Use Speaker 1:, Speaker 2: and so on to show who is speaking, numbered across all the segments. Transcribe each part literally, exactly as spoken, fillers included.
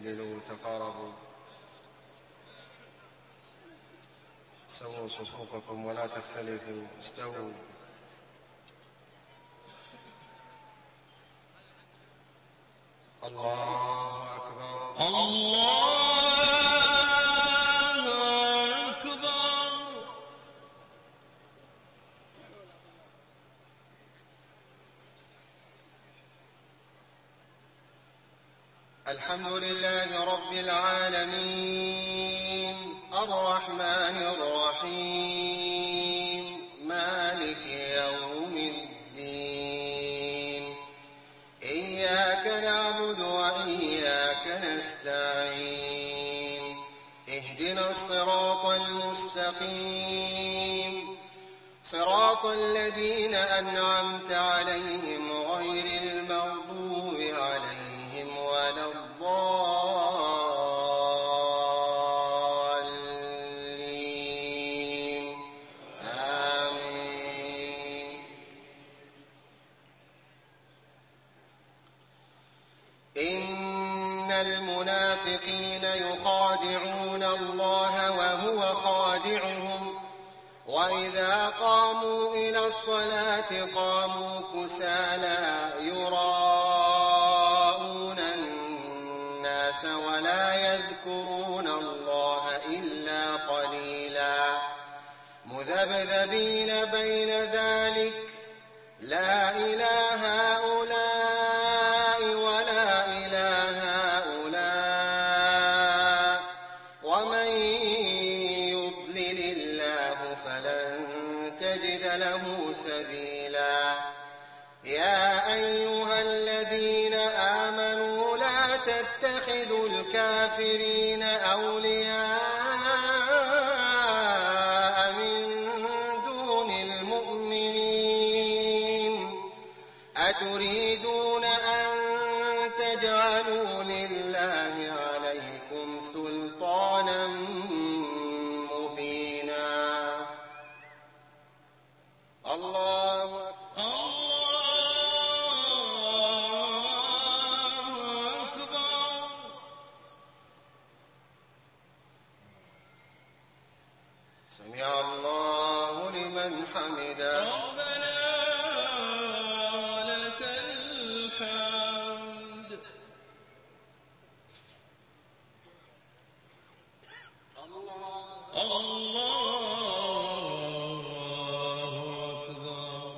Speaker 1: اعتدلوا تقاربوا سووا صفوفكم ولا تختلفوا استووا. الله أكبر
Speaker 2: الله أكبر.
Speaker 1: الحمد لله رب العالمين الرحمن الرحيم مالك يوم الدين إياك نعبد وإياك نستعين اهدنا الصراط المستقيم صراط الذين أنعمت عليهم غير المغضوب عليهم ولا الضالين آمين. إن المنافقين يخادعون الله وهو خادعهم وإذا قاموا إلى الصلاة قاموا كسالى يراءون الناس ولا يذكرون الله إلا قليلا مذبذبين بين ذلك لا إله هؤلاء ولا إله هؤلاء ومن يضلل الله فلن تجد له سبيلا. يا أيها الذين آمنوا لا تتخذوا الكافرين أولياء من دون المؤمنين أتريدون أن تجعلوا لله عليكم سلطانا مبينا. الله
Speaker 2: أكبر.
Speaker 1: سمع الله لمن حمده.
Speaker 2: ربنا ولك الحمد. الله أكبر.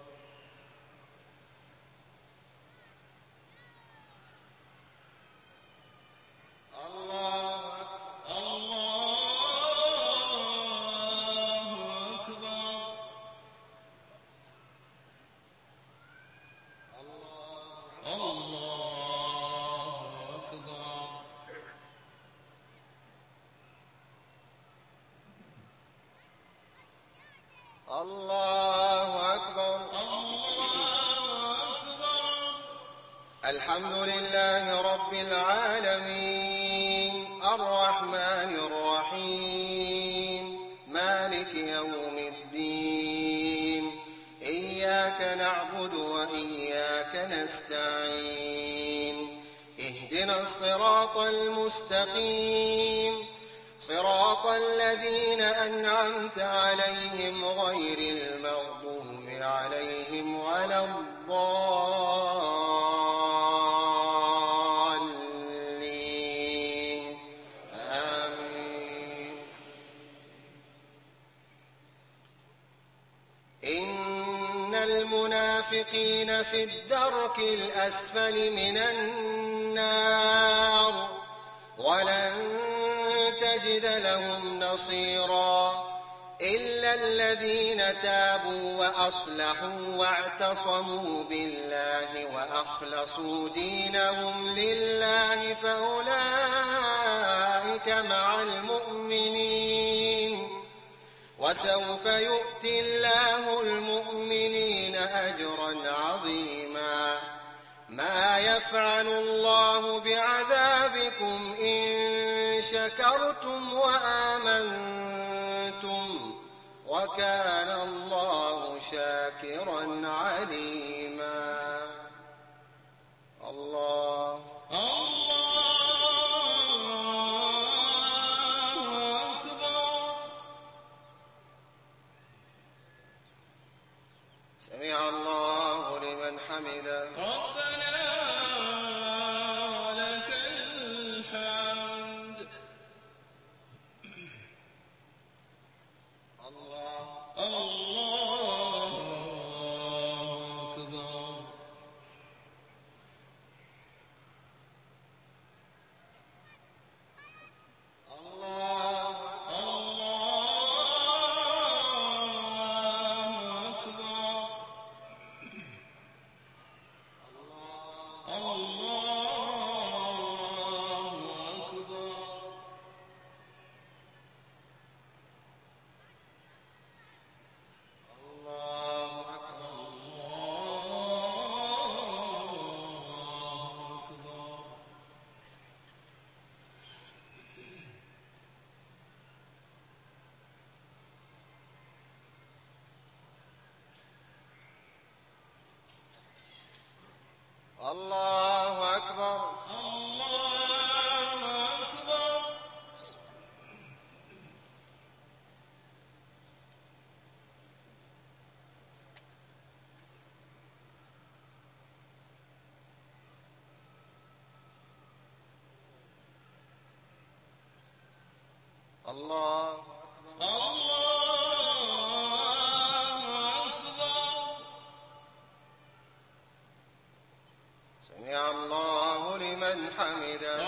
Speaker 1: الله أكبر. الحمد لله رب العالمين الرحمن الرحيم مالك يوم الدين إياك نعبد وإياك نستعين اهدنا الصراط المستقيم صراط الذين أنعمت عليهم غير المغضوب عليهم ولا الضالين آمين. إن المنافقين في الدرك الأسفل من النار ولن تجد لهم نصيرا إلا الذين تابوا وأصلحوا واعتصموا بالله وأخلصوا دينهم لله فأولئك مع المؤمنين وسوف يؤتي الله المؤمنين أجرا عظيما. ما يفعل الله بعذابكم إن شكرتم وآمنتم وكان الله شاكرا عليما. الله
Speaker 2: الله
Speaker 1: حمده
Speaker 2: ربنا لك الحمد.
Speaker 1: الله
Speaker 2: الله أكبر.
Speaker 1: الله
Speaker 2: الله أكبر. الله أكبر.
Speaker 1: الله أكبر
Speaker 2: الله أكبر.
Speaker 1: الله أكبر
Speaker 2: الله أكبر.
Speaker 1: الله
Speaker 2: الله أكبر.
Speaker 1: سمع الله لمن حمده